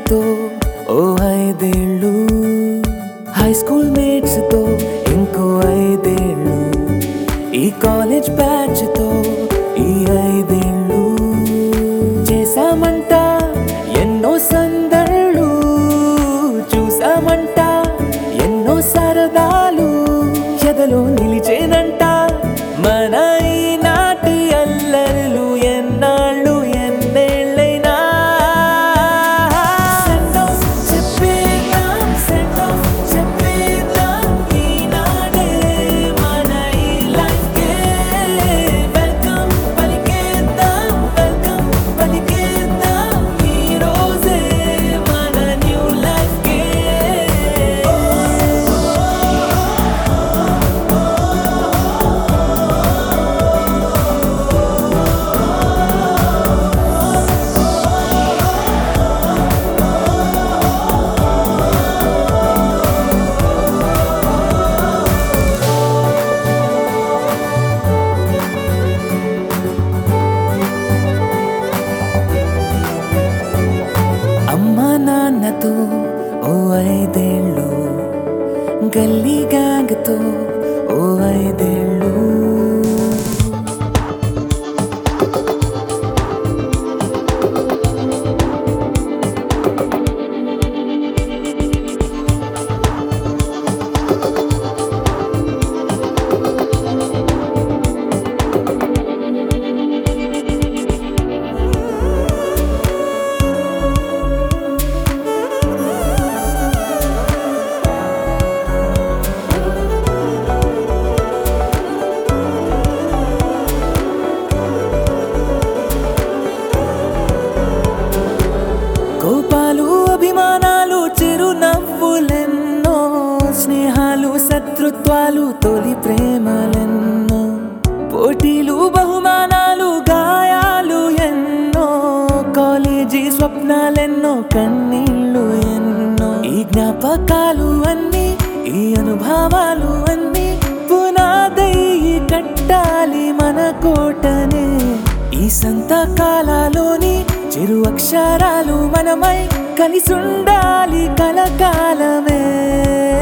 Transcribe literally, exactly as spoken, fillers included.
తో ఓ ఐదేళ్ళు, high school mates తో ఇంకో ఐదేళ్ళు, ఈ కాలేజ్ బ్యాచ్ తో ఈ ఐదేళ్ళు, చేసామంట ఎన్నో సందళ్ళు, చూసామంట ఎన్నో సరదాలు, ఎదలో నిలిచేనంట మన ఈనాటి అల్లర్లు ఎన్నాళ్ళు ఎన్నేళ్ళైనా. Send off చెప్పేద్దాం, send off చెప్పేద్దాం, ఈనాడే మన ఈ life కే welcome పలికేద్దాం, welcome పలికేద్దాం, ఈ రోజే మన new life కే. అమ్మా నాన్నతో ఓ ఐదేళ్ళు, గల్లీ గ్యాంగ్తో ఓ ఐదేళ్ళు, కోపాలు అభిమానాలు చిరునవ్వులెన్నో, స్నేహాలు శత్రుత్వాలు తొలి ప్రేమలెన్నో, పోటీలు బహుమానాలు గాయాలు ఎన్నో, కాలేజీ స్వప్నాలెన్నో కన్నీళ్ళు ఎన్నో, ఈ జ్ఞాపకాలు అన్నీ ఈ అనుభవాలు అన్నీ పునాదయ్యి కట్టాలి మన కోటనే. ఈ సంతకాలలోని చిరు అక్షరాలు మనమై కలిసుండాలి కలకాలమే.